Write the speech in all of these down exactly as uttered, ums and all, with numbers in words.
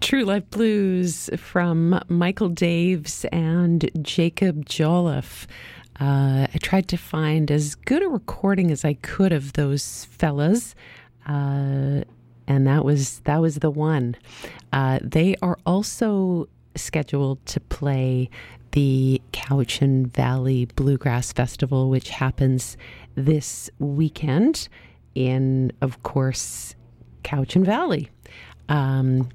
True Life Blues from Michael Daves and Jacob Jolliffe. Uh, I tried to find as good a recording as I could of those fellas, uh, and that was that was the one. Uh, they are also scheduled to play the Cowichan Valley Bluegrass Festival, which happens this weekend in, of course, Cowichan Valley. Um,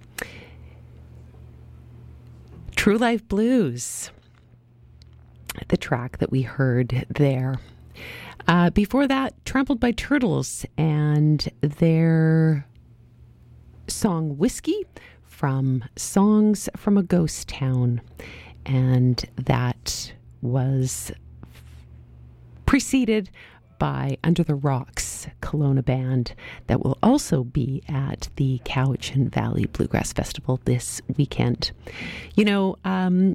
True Life Blues, the track that we heard there. Uh, before that, Trampled by Turtles and their song Whiskey from Songs from a Ghost Town. And that was preceded by Under the Rocks, Kelowna band, that will also be at the Cowichan Valley Bluegrass Festival this weekend. You know, um,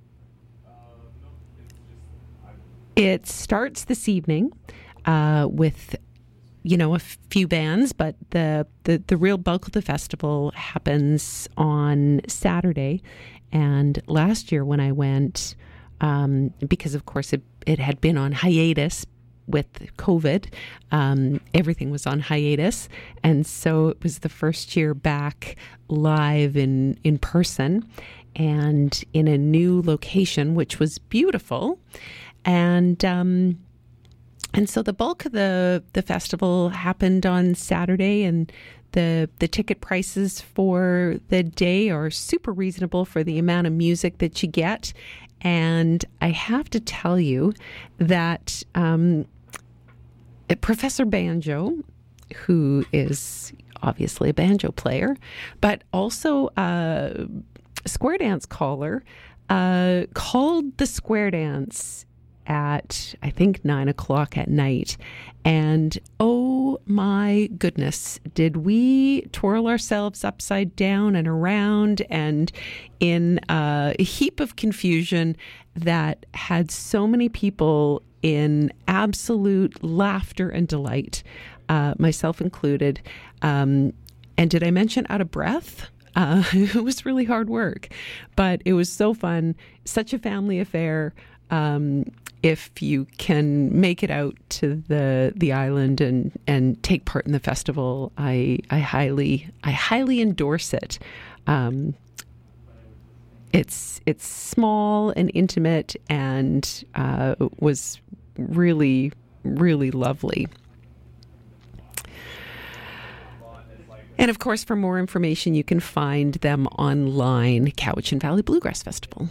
it starts this evening uh, with, you know, a few bands, but the, the, the real bulk of the festival happens on Saturday. And last year when I went, um, because of course it, it had been on hiatus with COVID, um, everything was on hiatus. And so it was the first year back live in, in person and in a new location, which was beautiful. And, um, and so the bulk of the, the festival happened on Saturday, and the, the ticket prices for the day are super reasonable for the amount of music that you get. And I have to tell you that, um, Professor Banjo, who is obviously a banjo player, but also a square dance caller, uh, called the square dance at, I think, nine o'clock at night. And oh my goodness, did we twirl ourselves upside down and around and in a heap of confusion that had so many people in absolute laughter and delight, uh, myself included. Um, and did I mention out of breath? Uh, it was really hard work, but it was so fun. Such a family affair. Um, if you can make it out to the the island and, and take part in the festival, I I highly I highly endorse it. Um, It's it's small and intimate and uh, was really, really lovely. And of course, for more information, you can find them online, Cowichan Valley Bluegrass Festival.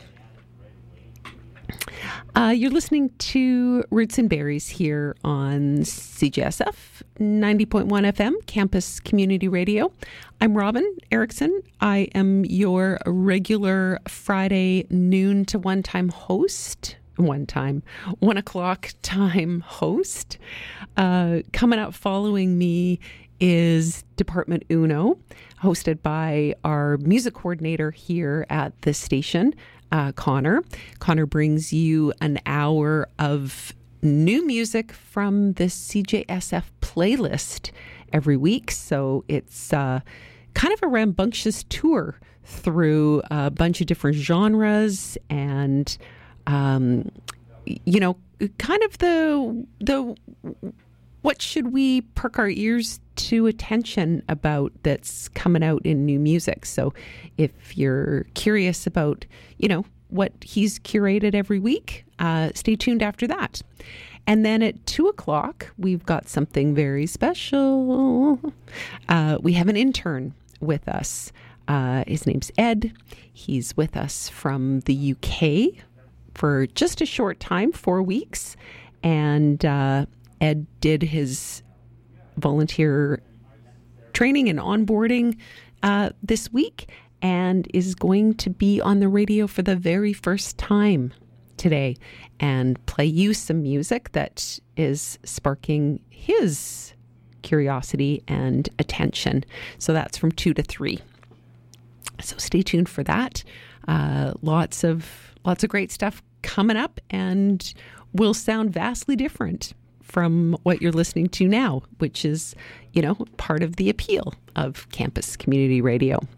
Uh, you're listening to Roots and Berries here on C J S F ninety point one F M, Campus Community Radio. I'm Robin Erickson. I am your regular Friday noon to one time host. One time, one o'clock time host. Uh, coming up following me is Department Uno, hosted by our music coordinator here at the station, Uh, Connor. Connor brings you an hour of new music from the C J S F playlist every week. So it's uh, kind of a rambunctious tour through a bunch of different genres and, um, you know, kind of the the what should we perk our ears to attention about that's coming out in new music. So if you're curious about, you know, what he's curated every week, uh, stay tuned after that. And then at two o'clock, we've got something very special. Uh, we have an intern with us. Uh, his name's Ed. He's with us from the U K for just a short time, four weeks. And uh, Ed did his volunteer training and onboarding uh, this week and is going to be on the radio for the very first time today and play you some music that is sparking his curiosity and attention. So that's from two to three. So stay tuned for that. Uh, lots of lots of great stuff coming up, and will sound vastly different from what you're listening to now, which is, you know, part of the appeal of Campus Community Radio.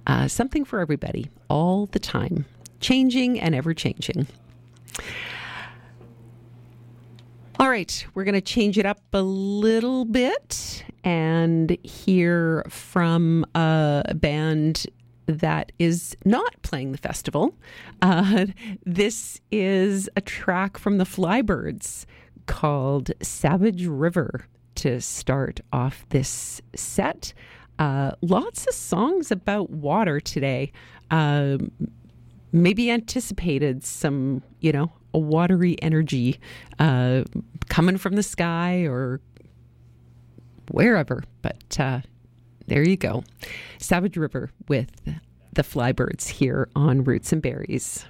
Uh, something for everybody, all the time, changing and ever changing. All right, we're going to change it up a little bit and hear from a band that is not playing the festival. Uh, this is a track from the Flybirds called Savage River to start off this set. Uh, lots of songs about water today. Uh, maybe anticipated some, you know, a watery energy uh, coming from the sky or wherever. But uh, there you go. Savage River with the Flybirds here on Roots and Berries.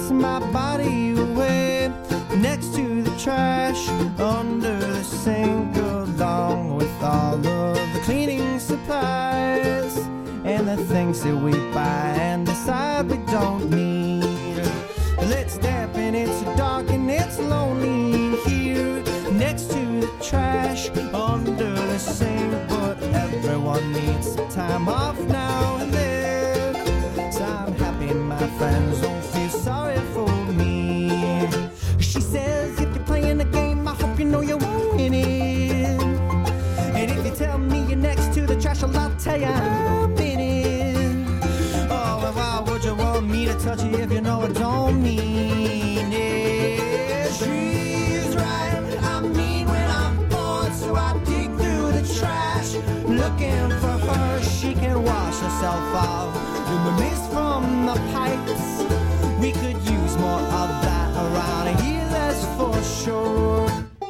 puts my body away next to the trash under the sink, along with all of the cleaning supplies and the things that we buy and decide we don't need. Let's damp and it's dark and it's lonely here next to the trash under the sink, but everyone needs some time off now and then. So I'm happy my friends don't feel sorry for me. She says if you're playing a game, I hope you know you won't win it. And if you tell me you're next to the trash, well, I'll tell you I'm in it. Oh, well, why would you want me to touch you if you know I don't mean it? She's right, I mean when I'm bored, so I dig through the trash looking for her. She can wash herself off in the mist from the pipes. We could use more of that around here, that's for sure.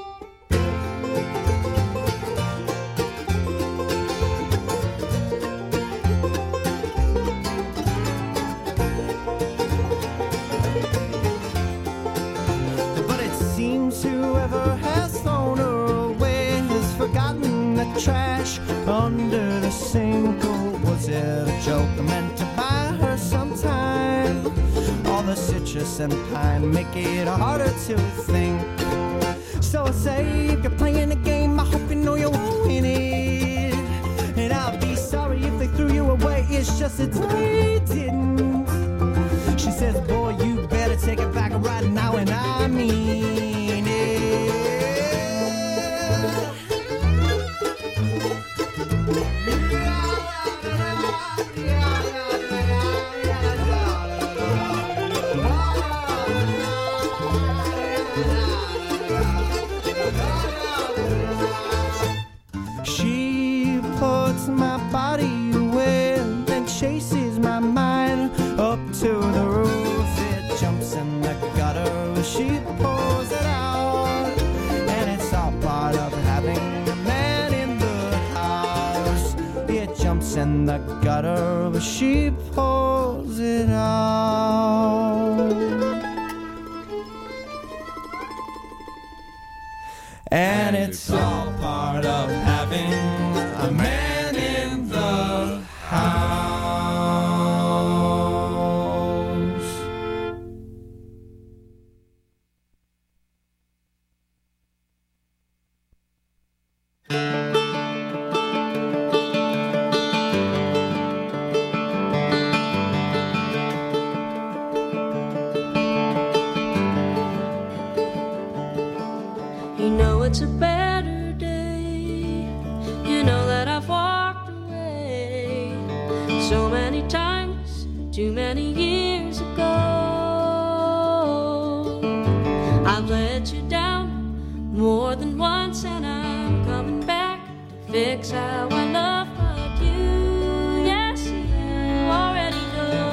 But it seems whoever has thrown her away has forgotten the trash under the sink. Or was it a joke meant to buy her sometime? All the citrus and pine make it harder to think. So I say if you're playing a game, I hope you know you won't win it. And I'll be sorry if they threw you away, it's just that they didn't. She says, boy, you better take it back right now, and I mean it. She puts my body away and chases my mind up to the roof. It jumps in the gutter, she pulls it out, and it's all part of having a man in the house. It jumps in the gutter, but she pulls it out. And it's all part of having a man in the house. You know it's a better day. You know that I've walked away so many times, too many years ago. I've let you down more than once, and I'm coming back to fix how I love. But you, yes, you already know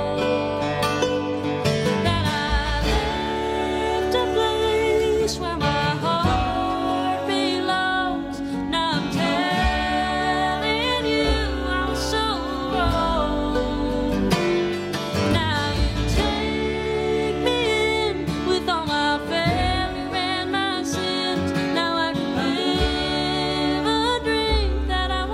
that I left a place where my that I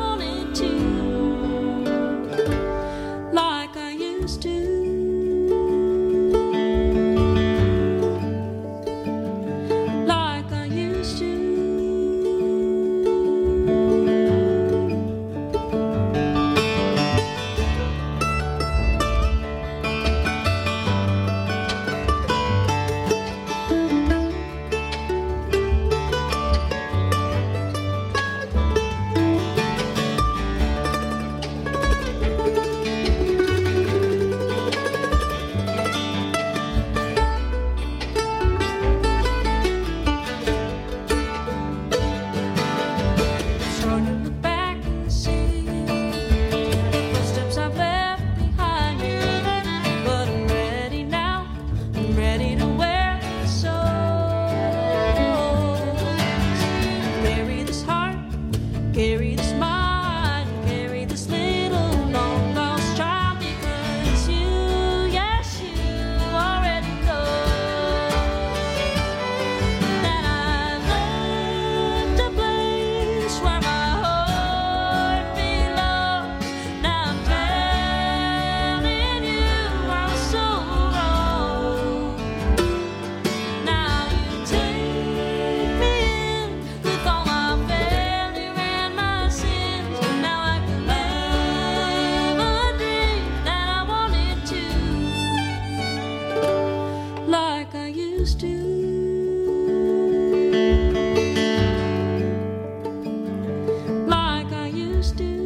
used to. Like I used to.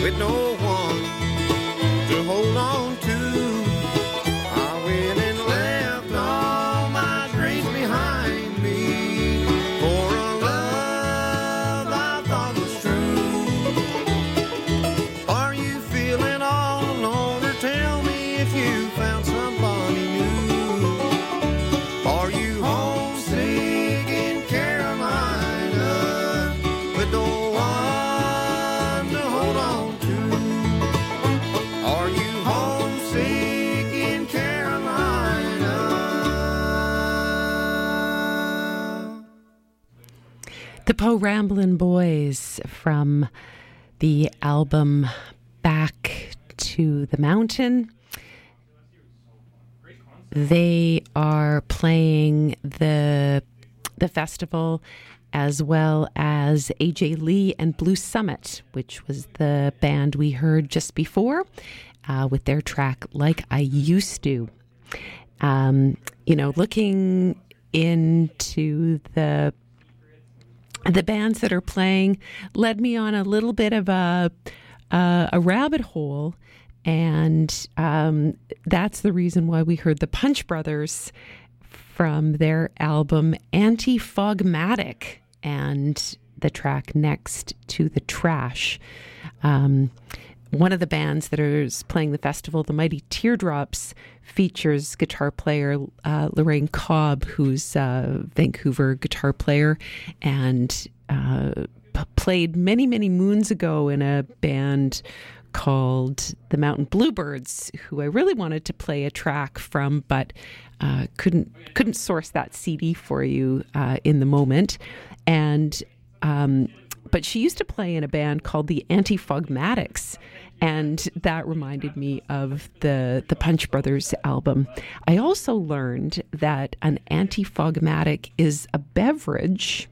with no one to hold on to. I went and left all my dreams behind me for a love I thought was true. Are you feeling all alone, or tell me if you found somebody new? Are you homesick in Carolina with no one to hold on to? Are you homesick in Carolina? The Po Ramblin' Boys from the album Back to the Mountain. They are playing the the festival as well as A J Lee and Blue Summit, which was the band we heard just before, uh, with their track Like I Used to. Um, you know, looking into the the bands that are playing led me on a little bit of a uh, a rabbit hole, and um, that's the reason why we heard the Punch Brothers from their album Anti-Fogmatic and the track Next to the Trash. Um, one of the bands that is playing the festival, the Mighty Teardrops, features guitar player uh, Lorraine Cobb, who's a Vancouver guitar player and uh, p- played many, many moons ago in a band called the Mountain Bluebirds, who I really wanted to play a track from, but uh, couldn't couldn't source that C D for you uh, in the moment. And um, but she used to play in a band called the Anti-Fogmatics, and that reminded me of the the Punch Brothers album. I also learned that an Anti-Fogmatic is a beverage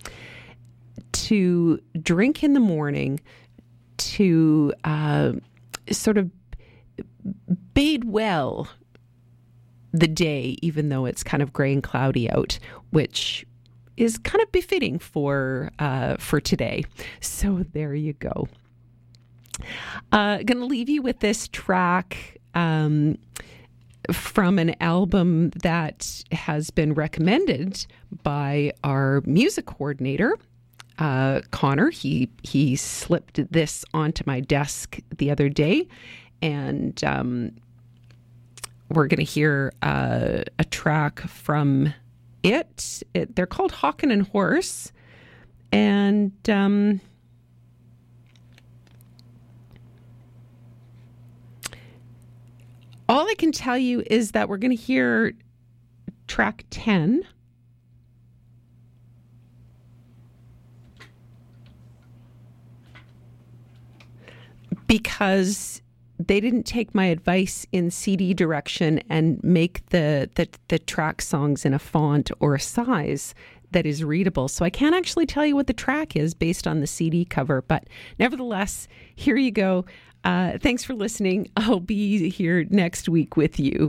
to drink in the morning to uh, sort of bade well the day, even though it's kind of gray and cloudy out, which is kind of befitting for uh, for today. So there you go. Uh, going to leave you with this track um, from an album that has been recommended by our music coordinator, Uh, Connor. He he slipped this onto my desk the other day, and um, we're going to hear uh, a track from it. it. They're called Hawkin' and Horse, and um, all I can tell you is that we're going to hear track ten. Because they didn't take my advice in C D direction and make the, the the track songs in a font or a size that is readable. So I can't actually tell you what the track is based on the C D cover. But nevertheless, here you go. Uh, thanks for listening. I'll be here next week with you.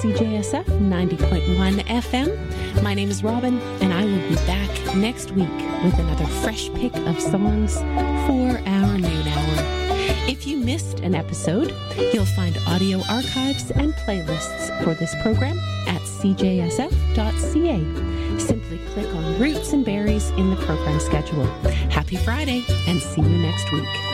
C J S F ninety point one F M. My name is Robin, and I will be back next week with another fresh pick of songs for our noon hour. If you missed an episode, you'll find audio archives and playlists for this program at c j s f dot c a. Simply click on Roots and Berries in the program schedule. Happy Friday, and see you next week.